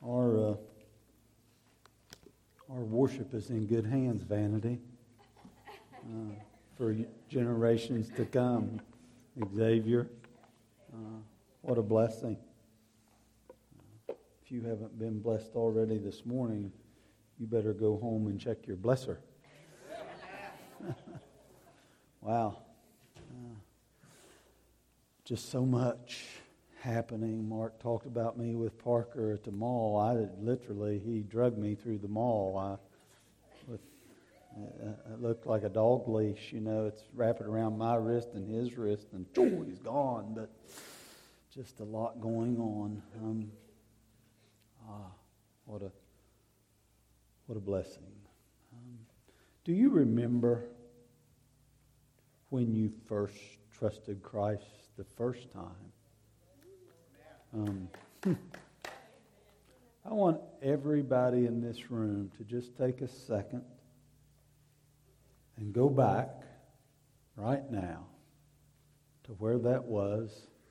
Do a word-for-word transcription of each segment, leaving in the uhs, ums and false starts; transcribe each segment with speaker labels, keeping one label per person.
Speaker 1: Our uh, our worship is in good hands, Vanity, uh, for generations to come. Xavier, uh, what a blessing. Uh, if you haven't been blessed already this morning, you better go home and check your blesser. Wow. Uh, just so much happening. Mark talked about me with Parker at the mall. I literally, he drugged me through the mall. I, with, uh, it looked like a dog leash, you know. It's wrapping around my wrist and his wrist, and oh, he's gone. But just a lot going on. Um, ah, what a what a blessing. Um, do you remember when you first trusted Christ the first time? Um, I want everybody in this room to just take a second and go back right now to where that was,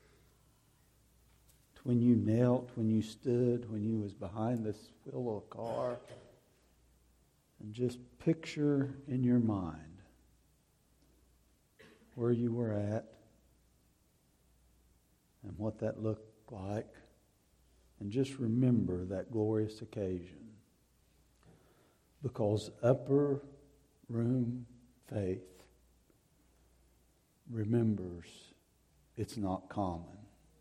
Speaker 1: to when you knelt, when you stood, when you was behind this wheel of a car, and just picture in your mind where you were at and what that looked like, and just remember that glorious occasion, because upper room faith remembers it's not common.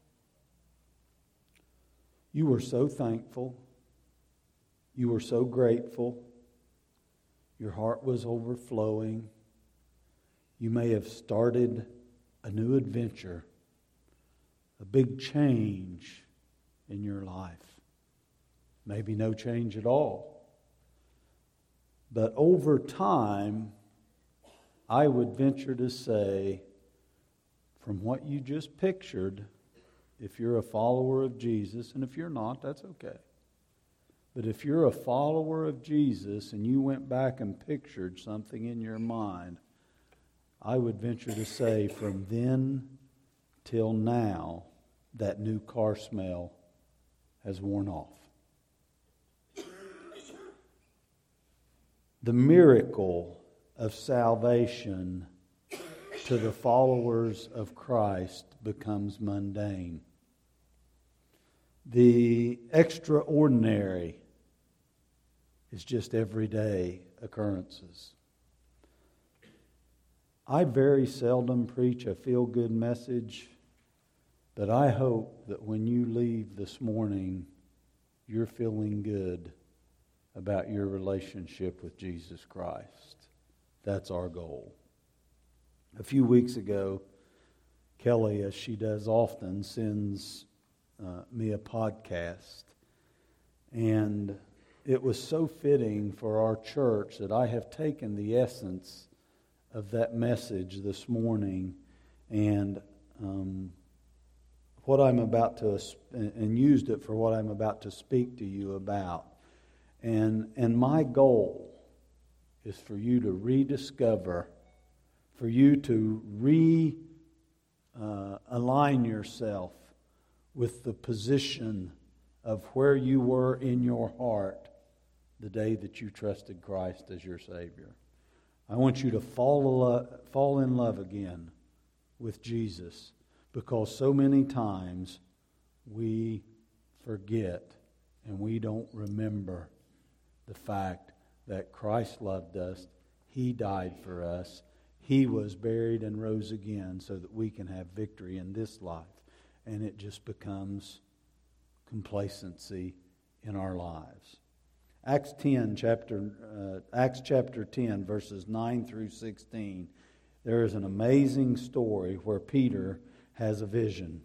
Speaker 1: You were so thankful, you were so grateful, your heart was overflowing. You may have started a new adventure, a big change in your life. Maybe no change at all. But over time, I would venture to say, from what you just pictured, if you're a follower of Jesus, and if you're not, that's okay. But if you're a follower of Jesus and you went back and pictured something in your mind, I would venture to say from then till now, that new car smell has worn off. The miracle of salvation to the followers of Christ becomes mundane. The extraordinary is just everyday occurrences. I very seldom preach a feel-good message, but I hope that when you leave this morning, you're feeling good about your relationship with Jesus Christ. That's our goal. A few weeks ago, Kelly, as she does often, sends uh, me a podcast. And it was so fitting for our church that I have taken the essence of that message this morning and um, what I'm about to, and used it for what I'm about to speak to you about. And, and my goal is for you to rediscover, for you to re uh, align yourself with the position of where you were in your heart the day that you trusted Christ as your Savior. I want you to fall, fall in love again with Jesus, because so many times we forget and we don't remember the fact that Christ loved us. He died for us. He was buried and rose again so that we can have victory in this life. And it just becomes complacency in our lives. Acts ten, chapter uh, Acts chapter ten, verses nine through sixteen. There is an amazing story where Peter has a vision,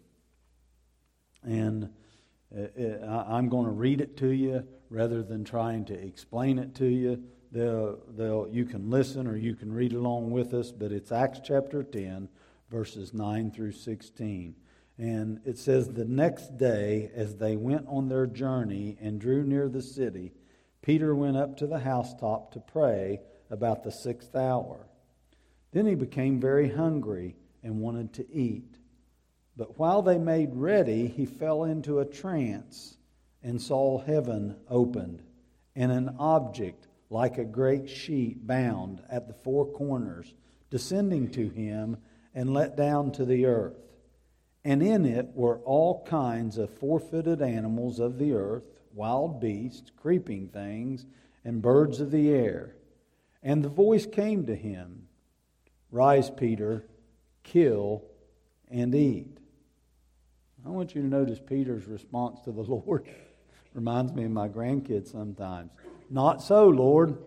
Speaker 1: and it, it, I, I'm going to read it to you rather than trying to explain it to you. They'll, they'll, you can listen or you can read along with us, but it's Acts chapter ten, verses nine through sixteen. And it says, "The next day, as they went on their journey and drew near the city, Peter went up to the housetop to pray about the sixth hour. Then he became very hungry and wanted to eat. But while they made ready, he fell into a trance and saw heaven opened, and an object like a great sheet bound at the four corners, descending to him and let down to the earth. And in it were all kinds of four-footed animals of the earth, wild beasts, creeping things, and birds of the air. And the voice came to him, Rise, Peter, kill and eat. I want you to notice Peter's response to the Lord. Reminds me of my grandkids sometimes. Not so, Lord.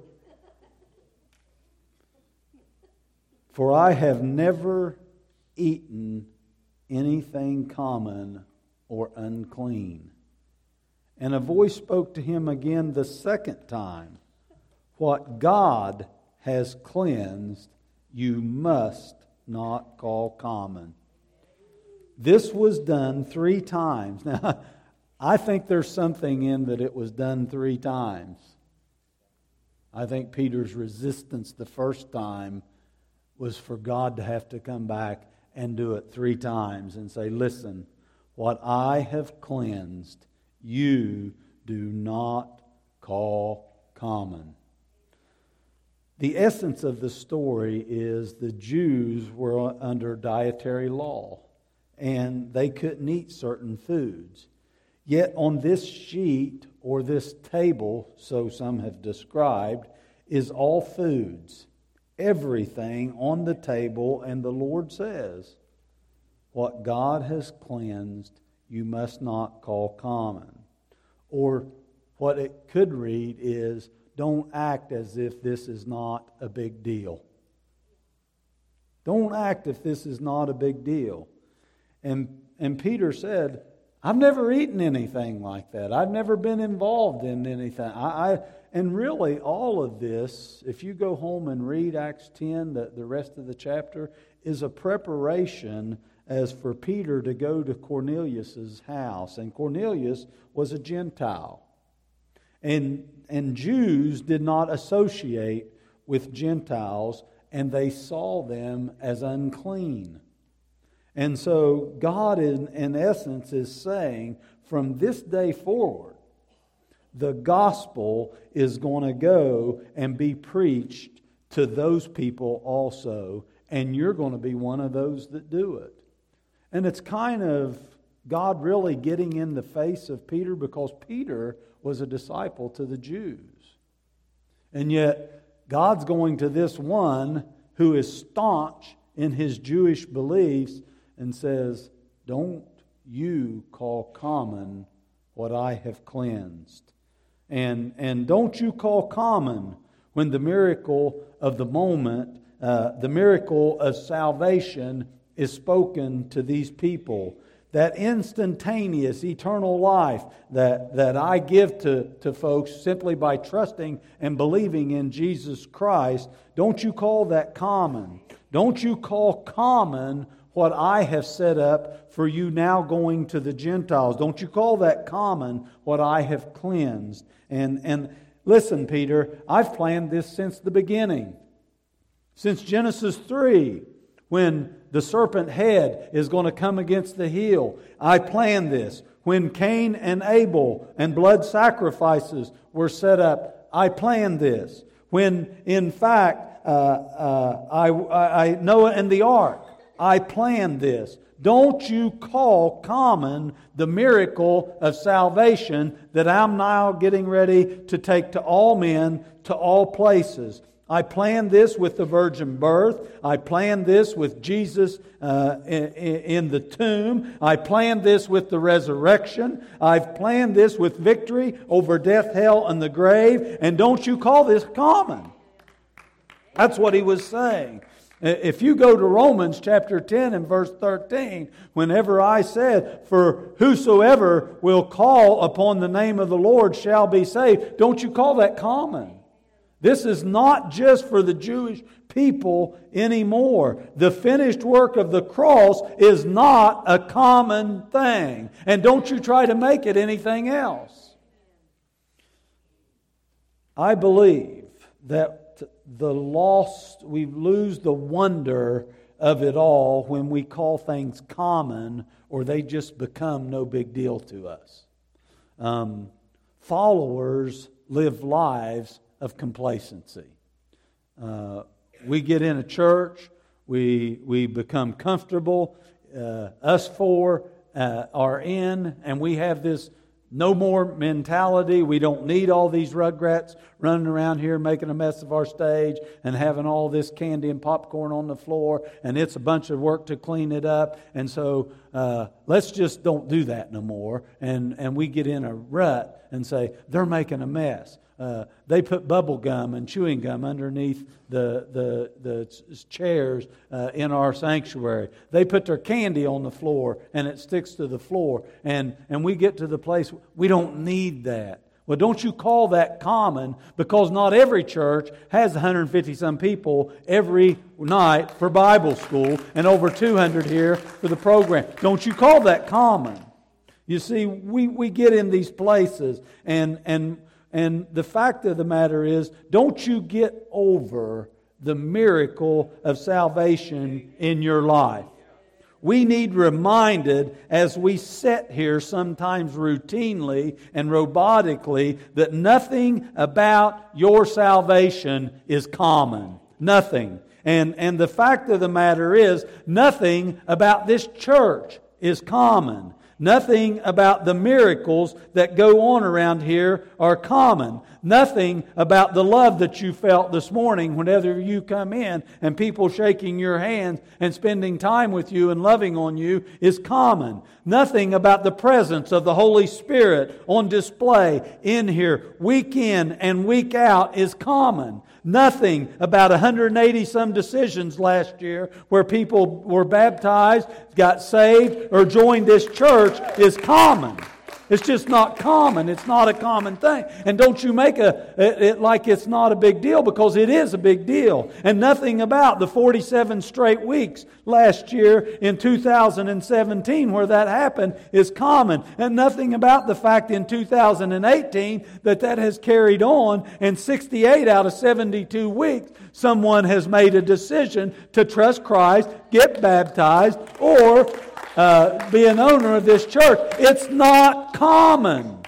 Speaker 1: For I have never eaten anything common or unclean. And a voice spoke to him again the second time. What God has cleansed, you must not call common. This was done three times. Now, I think there's something in that it was done three times. I think Peter's resistance the first time was for God to have to come back and do it three times and say, listen, what I have cleansed, you do not call common. The essence of the story is the Jews were under dietary law, and they couldn't eat certain foods. Yet on this sheet, or this table, so some have described, is all foods. Everything on the table, and the Lord says, what God has cleansed, you must not call common. Or what it could read is, don't act as if this is not a big deal. Don't act if this is not a big deal. And, and Peter said, I've never eaten anything like that. I've never been involved in anything. I, I and really all of this, if you go home and read Acts ten, the, the rest of the chapter, is a preparation as for Peter to go to Cornelius' house. And Cornelius was a Gentile. And, and Jews did not associate with Gentiles, and they saw them as unclean. And so God, in, in essence, is saying, from this day forward, the gospel is going to go and be preached to those people also, and you're going to be one of those that do it. And it's kind of God really getting in the face of Peter, because Peter was a disciple to the Jews. And yet, God's going to this one who is staunch in his Jewish beliefs and says, don't you call common what I have cleansed. And, and don't you call common when the miracle of the moment, uh, the miracle of salvation is spoken to these people. That instantaneous eternal life that, that I give to, to folks simply by trusting and believing in Jesus Christ, don't you call that common. Don't you call common what I have set up for you now going to the Gentiles. Don't you call that common what I have cleansed. And, and listen, Peter, I've planned this since the beginning. Since Genesis three, when the serpent head is going to come against the heel. I planned this. When Cain and Abel and blood sacrifices were set up, I planned this. When, in fact, uh, uh, I, I, I Noah and the ark, I planned this. Don't you call common the miracle of salvation that I'm now getting ready to take to all men, to all places. I planned this with the virgin birth. I planned this with Jesus uh, in, in the tomb. I planned this with the resurrection. I've planned this with victory over death, hell, and the grave. And don't you call this common. That's what he was saying. If you go to Romans chapter ten and verse thirteen, whenever I said, for whosoever will call upon the name of the Lord shall be saved, don't you call that common. This is not just for the Jewish people anymore. The finished work of the cross is not a common thing. And don't you try to make it anything else. I believe that the lost, we lose the wonder of it all when we call things common or they just become no big deal to us. Um, followers live lives of complacency. Uh, we get in a church, we we become comfortable. Uh, us four uh, are in, and we have this no more mentality. We don't need all these rugrats running around here making a mess of our stage and having all this candy and popcorn on the floor, and it's a bunch of work to clean it up. And so uh, let's just don't do that no more. And, and we get in a rut and say, they're making a mess. Uh, they put bubble gum and chewing gum underneath the the, the chairs uh, in our sanctuary. They put their candy on the floor and it sticks to the floor. And, and we get to the place, we don't need that. Well, don't you call that common, because not every church has one hundred fifty some people every night for Bible school and over two hundred here for the program. Don't you call that common? You see, we, we get in these places and and And the fact of the matter is, don't you get over the miracle of salvation in your life. We need reminded as we sit here sometimes routinely and robotically that nothing about your salvation is common. Nothing. And, and the fact of the matter is, nothing about this church is common. Nothing about the miracles that go on around here are common. Nothing about the love that you felt this morning whenever you come in and people shaking your hands and spending time with you and loving on you is common. Nothing about the presence of the Holy Spirit on display in here week in and week out is common. Nothing about one hundred eighty some decisions last year where people were baptized, got saved, or joined this church is common. It's just not common. It's not a common thing. And don't you make a, it, it like it's not a big deal, because it is a big deal. And nothing about the forty-seven straight weeks last year in two thousand seventeen where that happened is common. And nothing about the fact in two thousand eighteen that that has carried on, and sixty-eight out of seventy-two weeks someone has made a decision to trust Christ, get baptized, or Uh, be an owner of this church. It's not common.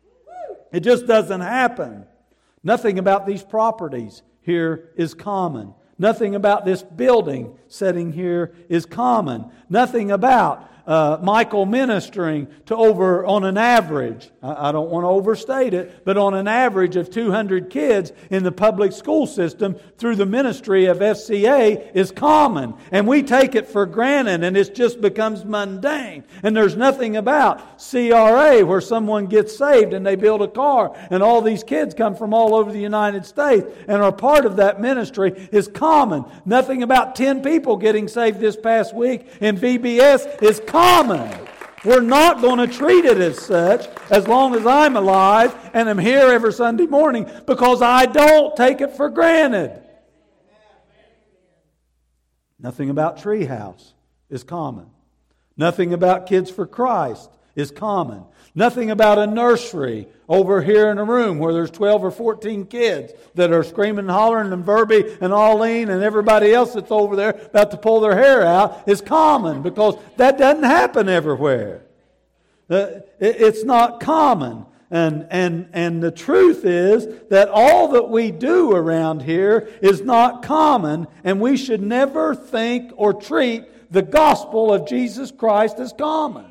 Speaker 1: It just doesn't happen. Nothing about these properties here is common. Nothing about this building setting here is common. Nothing about uh, Michael ministering to over, on an average, I, I don't want to overstate it, but on an average of two hundred kids in the public school system through the ministry of F C A is common. And we take it for granted, and it just becomes mundane. And there's nothing about C R A where someone gets saved and they build a car and all these kids come from all over the United States and are part of that ministry is common. Nothing about ten people getting saved this past week in V B S is common. We're not going to treat it as such as long as I'm alive and am here every Sunday morning, because I don't take it for granted. Nothing about Treehouse is common. Nothing about Kids for Christ is common. Nothing about a nursery over here in a room where there's twelve or fourteen kids that are screaming and hollering, and Verby and Arlene and everybody else that's over there about to pull their hair out is common, because that doesn't happen everywhere. Uh, it, it's not common. And, and, and the truth is that all that we do around here is not common, and we should never think or treat the gospel of Jesus Christ as common.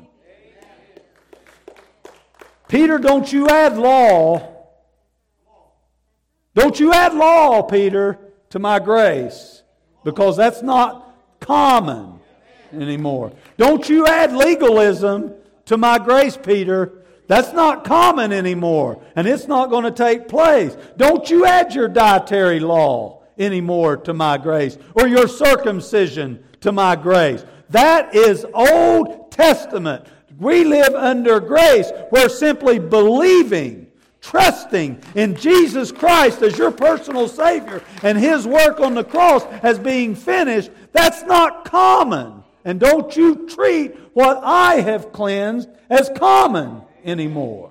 Speaker 1: Peter, don't you add law. Don't you add law, Peter, to my grace, because that's not common anymore. Don't you add legalism to my grace, Peter. That's not common anymore, and it's not going to take place. Don't you add your dietary law anymore to my grace, or your circumcision to my grace. That is Old Testament. We live under grace, where simply believing, trusting in Jesus Christ as your personal Savior and His work on the cross as being finished, that's not common. And don't you treat what I have cleansed as common anymore.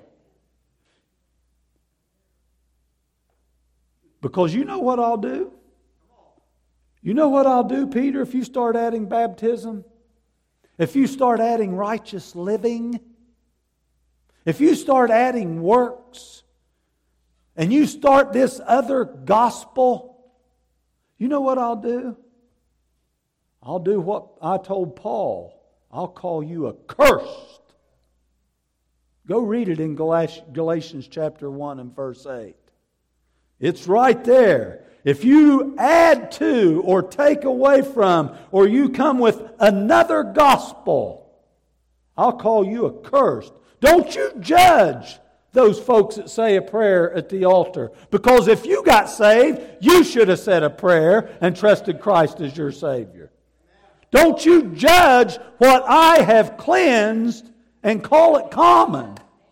Speaker 1: Because you know what I'll do? You know what I'll do, Peter, if you start adding baptism? If you start adding righteous living, if you start adding works, and you start this other gospel, you know what I'll do? I'll do what I told Paul. I'll call you accursed. Go read it in Galatians chapter one and verse eight. It's right there. If you add to or take away from, or you come with another gospel, I'll call you accursed. Don't you judge those folks that say a prayer at the altar. Because if you got saved, you should have said a prayer and trusted Christ as your Savior. Don't you judge what I have cleansed and call it common.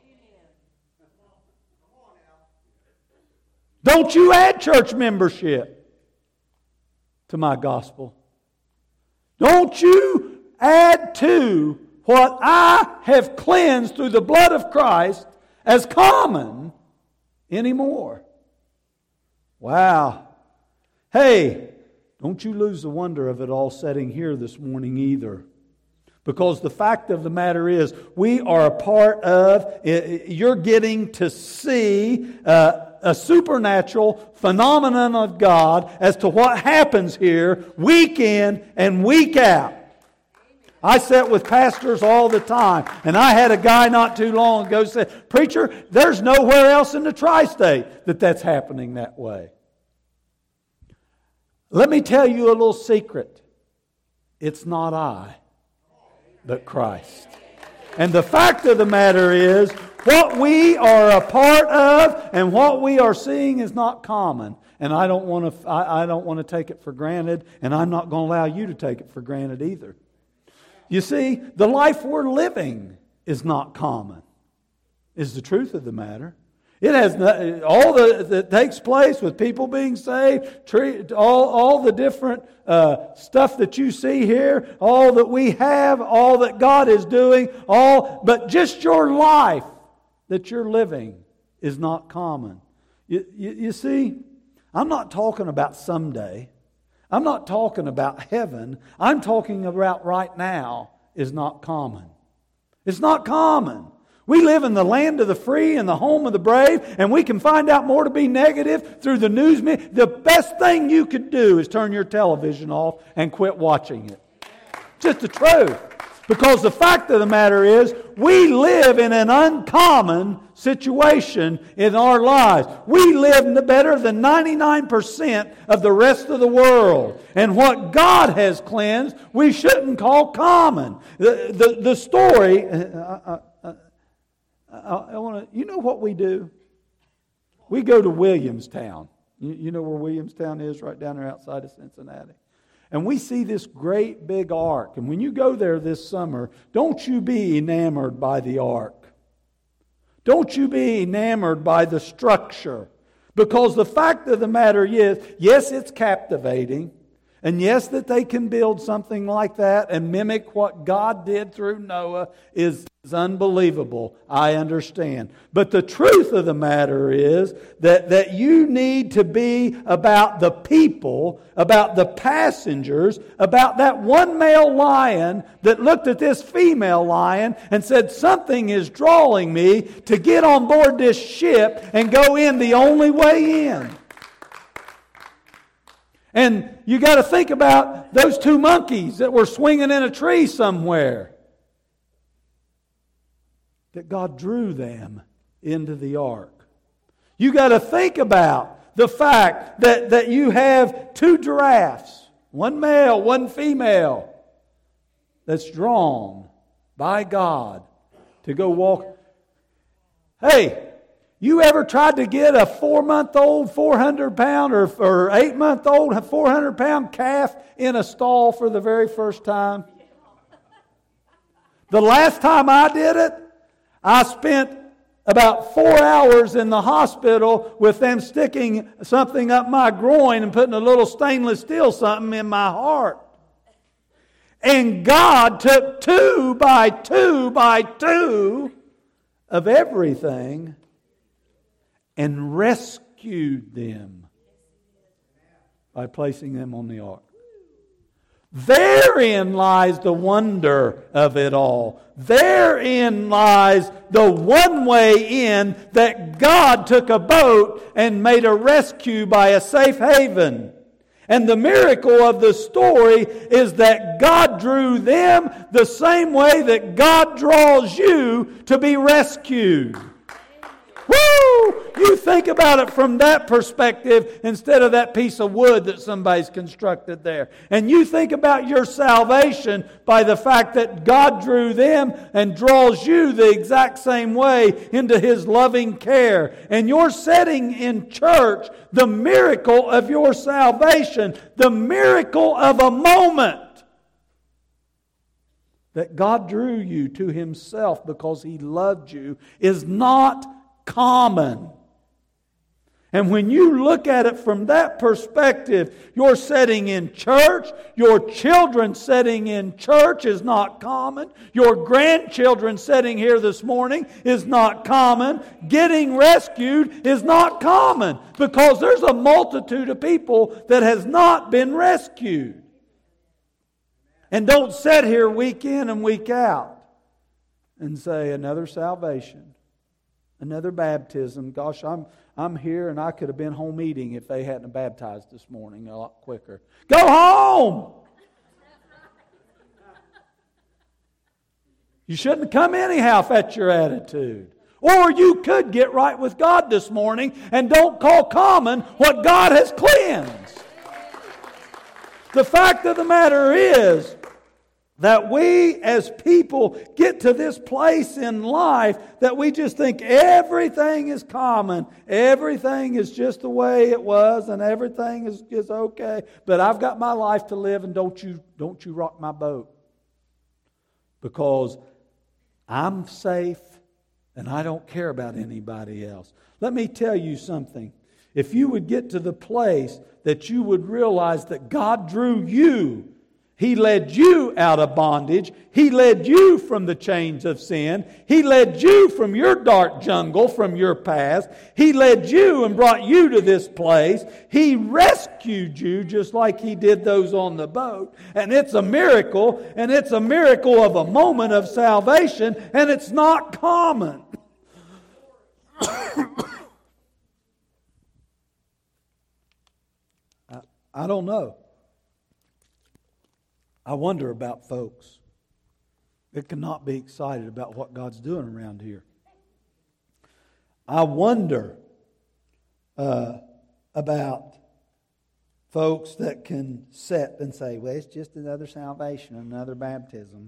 Speaker 1: Don't you add church membership to my gospel. Don't you add to what I have cleansed through the blood of Christ as common anymore. Wow. Hey, don't you lose the wonder of it all sitting here this morning either. Because the fact of the matter is, we are a part of, you're getting to see uh, a supernatural phenomenon of God as to what happens here week in and week out. I sit with pastors all the time, and I had a guy not too long ago say, "Preacher, there's nowhere else in the tri-state that that's happening that way." Let me tell you a little secret. It's not I, but Christ. And the fact of the matter is, what we are a part of and what we are seeing is not common. And I don't want to, I, I don't want to take it for granted, and I'm not going to allow you to take it for granted either. You see, the life we're living is not common, is the truth of the matter. It has no, all the, that takes place with people being saved, tree, all, all the different uh, stuff that you see here, all that we have, all that God is doing, all, but just your life that you're living is not common. You, you, you see, I'm not talking about someday. I'm not talking about heaven. I'm talking about right now is not common. It's not common. We live in the land of the free and the home of the brave, and we can find out more to be negative through the news. The best thing you could do is turn your television off and quit watching it. Just the truth. Because the fact of the matter is, we live in an uncommon situation in our lives. We live better than ninety-nine percent of the rest of the world. And what God has cleansed, we shouldn't call common. The, the, the story, I, I, I, I want to, you know what we do? We go to Williamstown. You, you know where Williamstown is? Right down there outside of Cincinnati. And we see this great big ark. And when you go there this summer, don't you be enamored by the ark. Don't you be enamored by the structure. Because the fact of the matter is, yes, it's captivating. And yes, that they can build something like that and mimic what God did through Noah is, is unbelievable. I understand. But the truth of the matter is that, that you need to be about the people, about the passengers, about that one male lion that looked at this female lion and said, something is drawing me to get on board this ship and go in the only way in. And you got to think about those two monkeys that were swinging in a tree somewhere. That God drew them into the ark. You got to think about the fact that, that you have two giraffes, one male, one female, that's drawn by God to go walk. Hey, you ever tried to get a four-month-old, four hundred pound, or, or eight-month-old, four hundred pound calf in a stall for the very first time? The last time I did it, I spent about four hours in the hospital with them sticking something up my groin and putting a little stainless steel something in my heart. And God took two by two by two of everything and rescued them by placing them on the ark. Therein lies the wonder of it all. Therein lies the one way in that God took a boat and made a rescue by a safe haven. And the miracle of the story is that God drew them the same way that God draws you to be rescued. Woo! You think about it from that perspective instead of that piece of wood that somebody's constructed there. And you think about your salvation by the fact that God drew them and draws you the exact same way into His loving care. And you're sitting in church, the miracle of your salvation, the miracle of a moment that God drew you to Himself because He loved you is not common. And when you look at it from that perspective, your setting in church, your children setting in church is not common. Your grandchildren sitting here this morning is not common. Getting rescued is not common because there's a multitude of people that has not been rescued. And don't sit here week in and week out and say, another salvation. Another baptism. Gosh, I'm I'm here and I could have been home eating if they hadn't baptized this morning a lot quicker. Go home! You shouldn't have come anyhow if that's your attitude. Or you could get right with God this morning and don't call common what God has cleansed. The fact of the matter is that we as people get to this place in life that we just think everything is common. Everything is just the way it was and everything is, is okay. But I've got my life to live and don't you, don't you rock my boat. Because I'm safe and I don't care about anybody else. Let me tell you something. If you would get to the place that you would realize that God drew you, He led you out of bondage. He led you from the chains of sin. He led you from your dark jungle, from your past. He led you and brought you to this place. He rescued you just like He did those on the boat. And it's a miracle, and it's a miracle of a moment of salvation, and it's not common. I, I don't know. I wonder about folks that cannot be excited about what God's doing around here. I wonder uh, about folks that can sit and say, well, it's just another salvation, another baptism.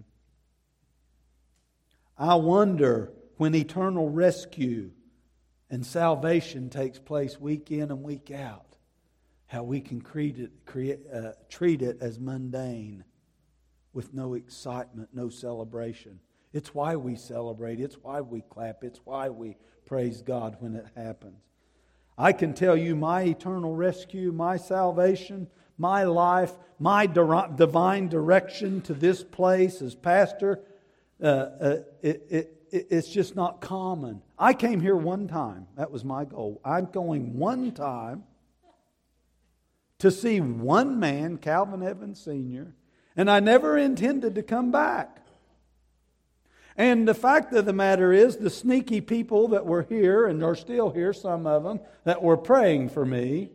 Speaker 1: I wonder when eternal rescue and salvation takes place week in and week out, how we can create it, create, uh, treat it as mundane, with no excitement, no celebration. It's why we celebrate. It's why we clap. It's why we praise God when it happens. I can tell you my eternal rescue, my salvation, my life, my divine direction to this place as pastor, uh, uh, it, it, it, it's just not common. I came here one time. That was my goal. I'm going one time to see one man, Calvin Evans Senior, and I never intended to come back. And the fact of the matter is, the sneaky people that were here, and are still here, some of them, that were praying for me,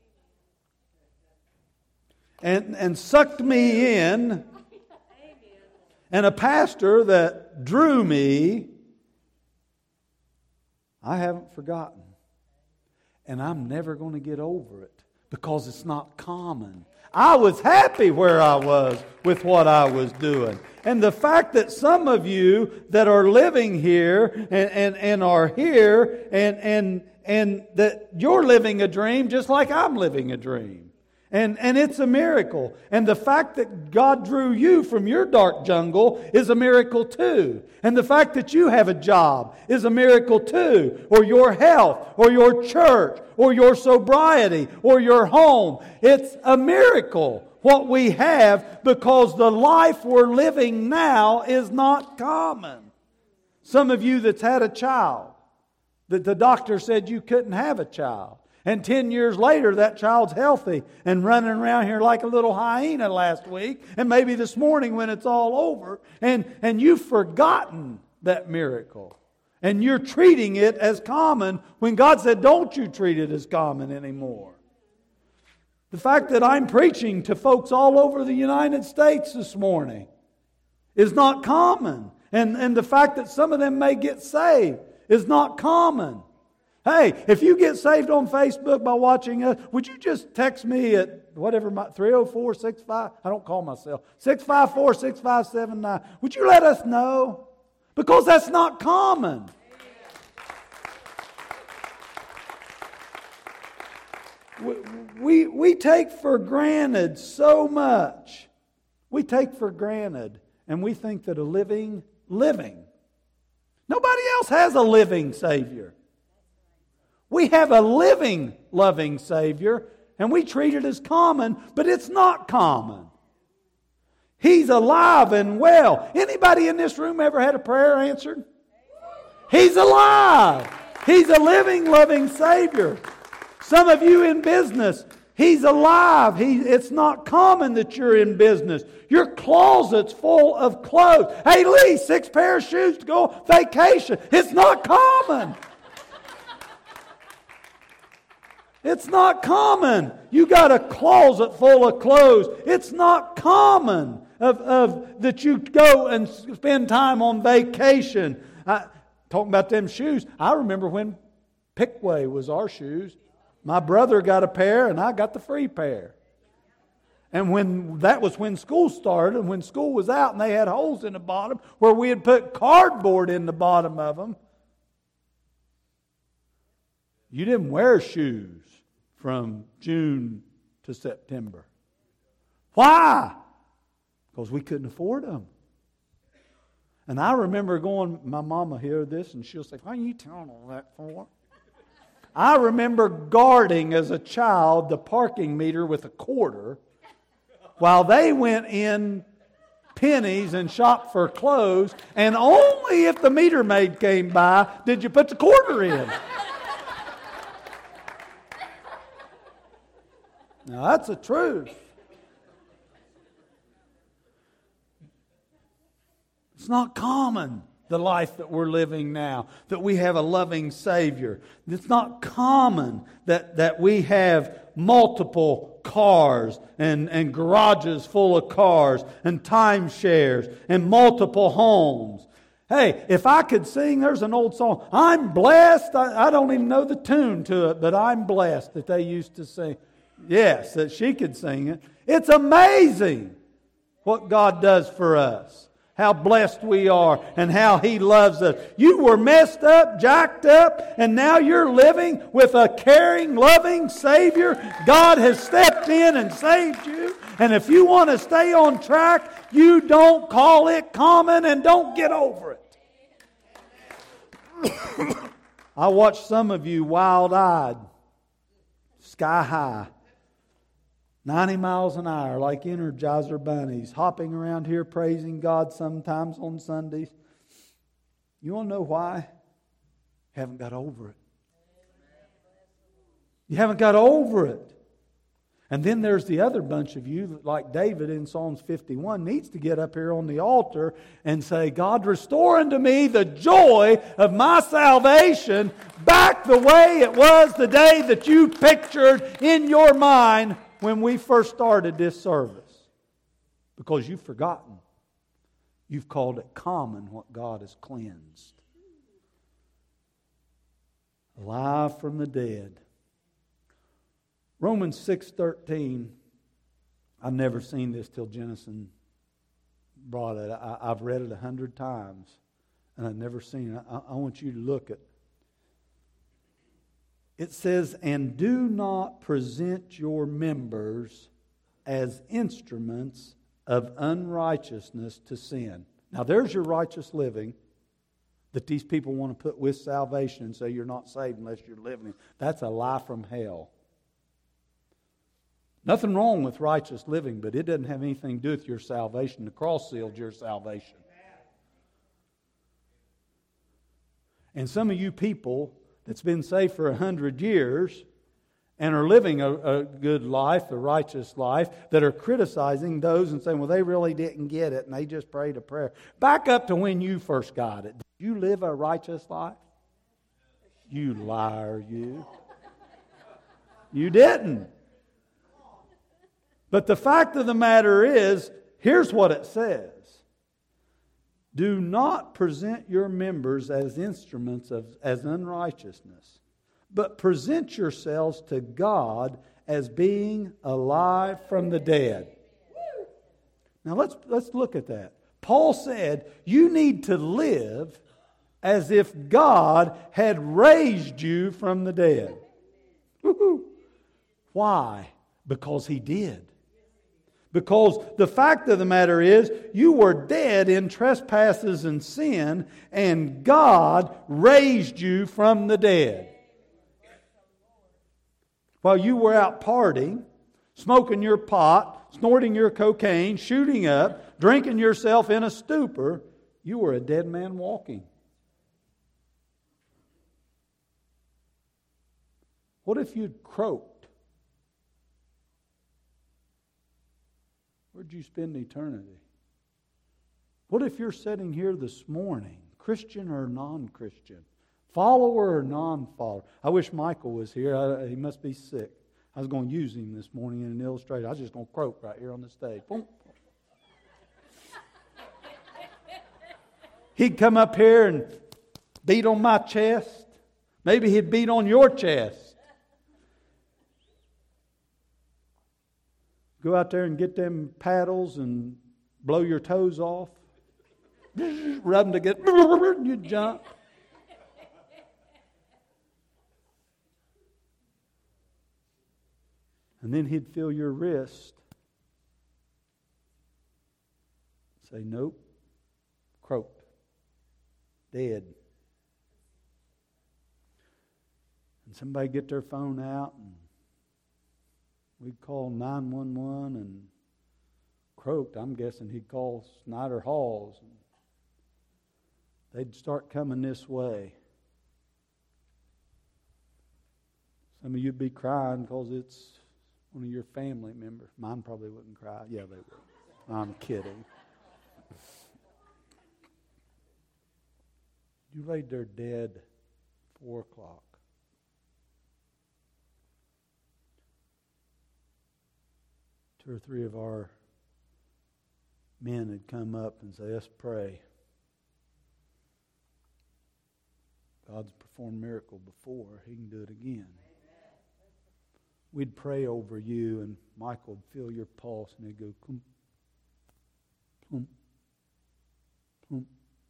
Speaker 1: and, and sucked me in, and a pastor that drew me, I haven't forgotten. And I'm never going to get over it, because it's not common. I was happy where I was with what I was doing. And the fact that some of you that are living here and, and, and are here and, and, and that you're living a dream just like I'm living a dream. And, and it's a miracle. And the fact that God drew you from your dark jungle is a miracle too. And the fact that you have a job is a miracle too. Or your health, or your church, or your sobriety, or your home. It's a miracle what we have, because the life we're living now is not common. Some of you that's had a child, that the doctor said you couldn't have a child. And ten years later, that child's healthy and running around here like a little hyena last week, and maybe this morning when it's all over, and, and you've forgotten that miracle. And you're treating it as common when God said, don't you treat it as common anymore. The fact that I'm preaching to folks all over the United States this morning is not common. And, and the fact that some of them may get saved is not common. Hey, if you get saved on Facebook by watching us, would you just text me at whatever my three oh four six five, I don't call myself, six five four six five seven nine. Would you let us know? Because that's not common. We, we, we take for granted so much. We take for granted, and we think that a living, living. Nobody else has a living Savior. We have a living, loving Savior, and we treat it as common, but it's not common. He's alive and well. Anybody in this room ever had a prayer answered? He's alive. He's a living, loving Savior. Some of you in business, He's alive. He, it's not common that you're in business. Your closet's full of clothes. Hey, Lee, six pair of shoes to go on vacation. It's not common. It's not common. You got a closet full of clothes. It's not common of, of that you go and spend time on vacation. I, talking about them shoes, I remember when Pickway was our shoes. My brother got a pair and I got the free pair. And when that was when school started, and when school was out and they had holes in the bottom where we had put cardboard in the bottom of them, you didn't wear shoes from June to September. Why? Because we couldn't afford them. And I remember going, my mama heard this and she'll say, why are you telling all that for? I remember guarding as a child the parking meter with a quarter while they went in pennies and shopped for clothes, and only if the meter maid came by did you put the quarter in. Now that's the truth. It's not common, the life that we're living now, that we have a loving Savior. It's not common that, that we have multiple cars and, and garages full of cars and timeshares and multiple homes. Hey, if I could sing, there's an old song, I'm blessed. I, I don't even know the tune to it, but I'm blessed, that they used to sing. Yes, that she could sing it. It's amazing what God does for us. How blessed we are and how He loves us. You were messed up, jacked up, and now you're living with a caring, loving Savior. God has stepped in and saved you. And if you want to stay on track, you don't call it common and don't get over it. I watched some of you wild-eyed, sky high, ninety miles an hour like Energizer bunnies, hopping around here praising God sometimes on Sundays. You want to know why? You haven't got over it. You haven't got over it. And then there's the other bunch of you that, like David in Psalms fifty-one, needs to get up here on the altar and say, God, restore unto me the joy of my salvation back the way it was the day that you pictured in your mind when we first started this service. Because you've forgotten. You've called it common what God has cleansed. Alive from the dead. Romans six thirteen. I've never seen this till Jennison brought it. I, I've read it a hundred times and I've never seen it. I, I want you to look at. It says, and do not present your members as instruments of unrighteousness to sin. Now there's your righteous living that these people want to put with salvation and say you're not saved unless you're living. That's a lie from hell. Nothing wrong with righteous living, but it doesn't have anything to do with your salvation. The cross sealed your salvation. And some of you people that's been saved for a hundred years, and are living a, a good life, a righteous life, that are criticizing those and saying, well, they really didn't get it and they just prayed a prayer. Back up to when you first got it. Did you live a righteous life? You liar, you. You didn't. But the fact of the matter is, here's what it says. Do not present your members as instruments of as unrighteousness, but present yourselves to God as being alive from the dead. Now let's let's look at that. Paul said, you need to live as if God had raised you from the dead. Woo-hoo. Why? Because He did. Because the fact of the matter is, you were dead in trespasses and sin, and God raised you from the dead. While you were out partying, smoking your pot, snorting your cocaine, shooting up, drinking yourself in a stupor, you were a dead man walking. What if you'd croaked? Where'd you spend eternity? What if you're sitting here this morning, Christian or non-Christian, follower or non-follower? I wish Michael was here. I, he must be sick. I was going to use him this morning in an illustration. I was just going to croak right here on the stage. Boom. He'd come up here and beat on my chest. Maybe he'd beat on your chest. Go out there and get them paddles and blow your toes off. Rub them together. You jump. And then he'd feel your wrist. Say, nope. Croaked. Dead. And somebody get their phone out and we'd call nine one one and croaked. I'm guessing he'd call Snyder Halls. And they'd start coming this way. Some of you'd be crying because it's one of your family members. Mine probably wouldn't cry. Yeah, they would. I'm kidding. You laid there dead four o'clock. Two or three of our men had come up and say, let's pray. God's performed a miracle before. He can do it again. We'd pray over you, and Michael would feel your pulse, and he'd go, plump, plump, plump.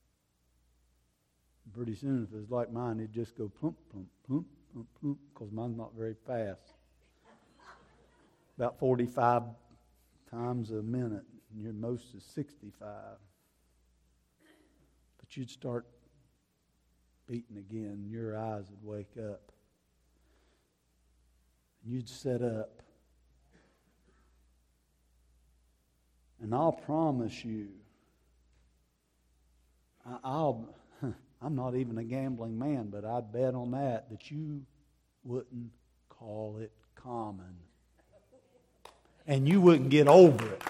Speaker 1: Pretty soon, if it was like mine, he'd just go plump, plump, plump, plump, plump, because mine's not very fast. About forty-five times a minute, and your most is sixty-five. But you'd start beating again, and your eyes would wake up. And you'd sit up. And I'll promise you, I, I'll, I'm not even a gambling man, but I'd bet on that, that you wouldn't call it common. And you wouldn't get over it.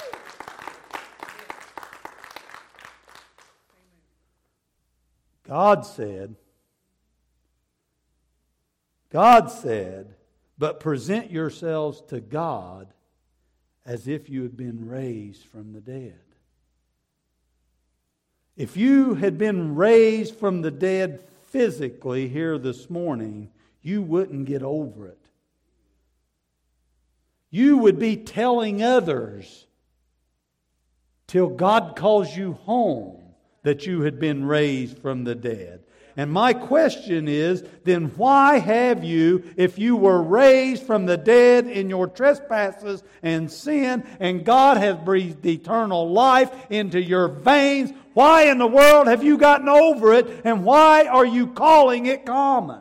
Speaker 1: God said, God said, but present yourselves to God as if you had been raised from the dead. If you had been raised from the dead physically here this morning, you wouldn't get over it. You would be telling others till God calls you home that you had been raised from the dead. And my question is, then why have you, if you were raised from the dead in your trespasses and sin, and God has breathed eternal life into your veins, why in the world have you gotten over it, and why are you calling it common?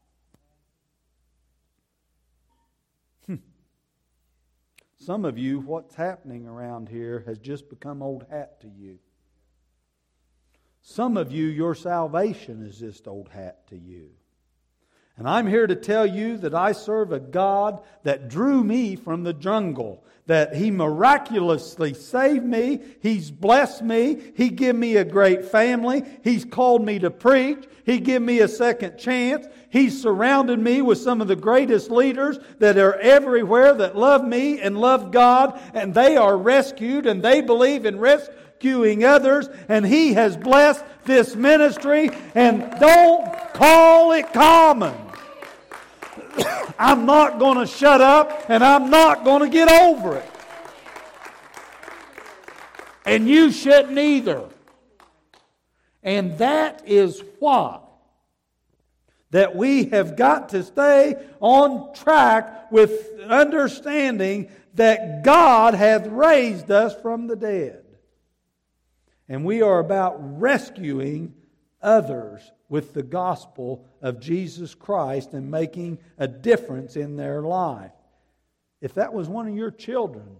Speaker 1: Some of you, what's happening around here has just become old hat to you. Some of you, your salvation is just old hat to you. And I'm here to tell you that I serve a God that drew me from the jungle, that He miraculously saved me. He's blessed me. He gave me a great family. He's called me to preach. He gave me a second chance. He's surrounded me with some of the greatest leaders that are everywhere that love me and love God, and they are rescued and they believe in rescuing others, and He has blessed this ministry, and don't call it common. I'm not going to shut up, and I'm not going to get over it. And you shouldn't either. And that is why that we have got to stay on track with understanding that God hath raised us from the dead. And we are about rescuing others with the gospel of Jesus Christ and making a difference in their life. If that was one of your children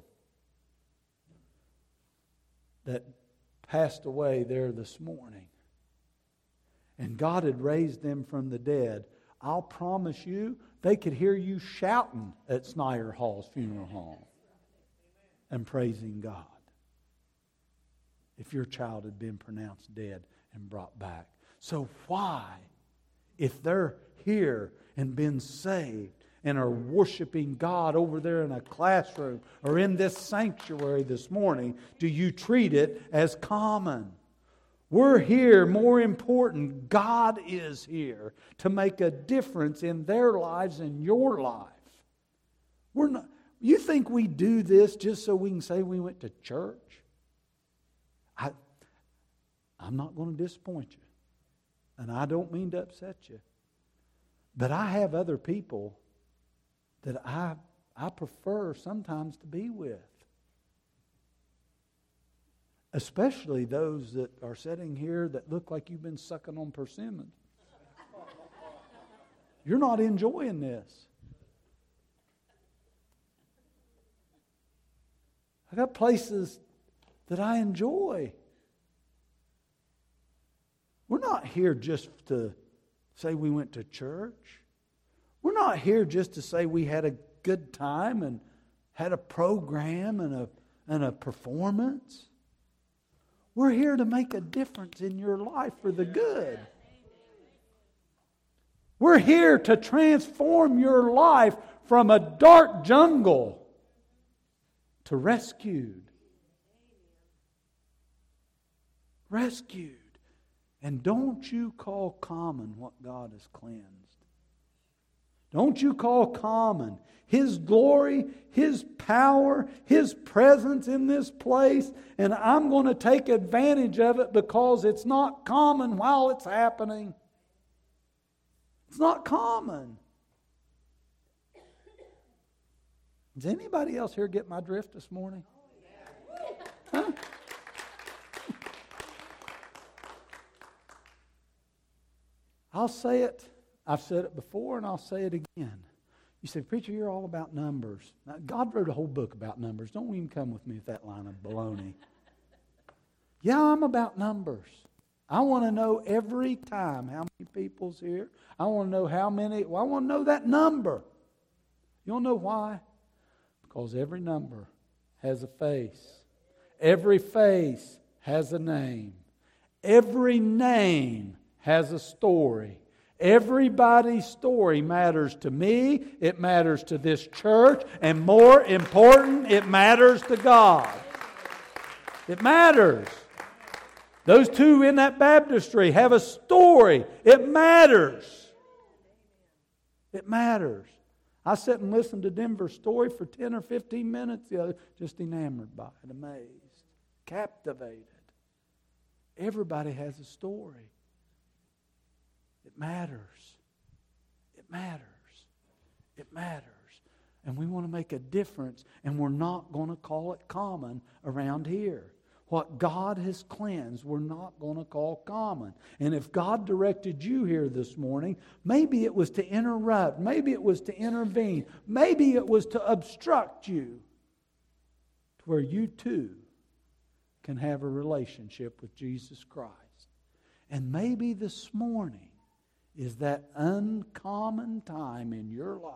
Speaker 1: that passed away there this morning, and God had raised them from the dead, I'll promise you they could hear you shouting at Snyder Hall's funeral home and praising God if your child had been pronounced dead and brought back. So why, if they're here and been saved and are worshiping God over there in a classroom or in this sanctuary this morning, do you treat it as common? We're here, more important, God is here to make a difference in their lives and your life. We're not, you think we do this just so we can say we went to church? I, I'm not going to disappoint you. And I don't mean to upset you. But I have other people that I, I prefer sometimes to be with. Especially those that are sitting here that look like you've been sucking on persimmons. You're not enjoying this. I got places that I enjoy. We're not here just to say we went to church. We're not here just to say we had a good time and had a program and a, and a performance. We're here to make a difference in your life for the good. We're here to transform your life from a dark jungle to rescued. Rescued. And don't you call common what God has cleansed. Don't you call common His glory, His power, His presence in this place, and I'm going to take advantage of it because it's not common while it's happening. It's not common. Does anybody else here get my drift this morning? Huh? I'll say it. I've said it before and I'll say it again. You say, preacher, you're all about numbers. Now, God wrote a whole book about numbers. Don't even come with me with that line of baloney. Yeah, I'm about numbers. I want to know every time how many people's here. I want to know how many. Well, I want to know that number. You want to know why? Because every number has a face. Every face has a name. Every name has a story. Everybody's story matters to me. It matters to this church. And more important, it matters to God. It matters. Those two in that baptistry have a story. It matters. It matters. I sat and listened to Denver's story for ten or fifteen minutes the other, just enamored by it, amazed, captivated. Everybody has a story. It matters. It matters. It matters. And we want to make a difference, and we're not going to call it common around here. What God has cleansed, we're not going to call common. And if God directed you here this morning, maybe it was to interrupt, maybe it was to intervene, maybe it was to obstruct you to where you too can have a relationship with Jesus Christ. And maybe this morning, is that uncommon time in your life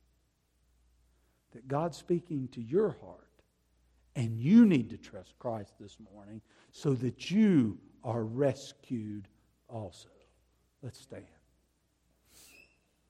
Speaker 1: that God's speaking to your heart, and you need to trust Christ this morning so that you are rescued also. Let's stand.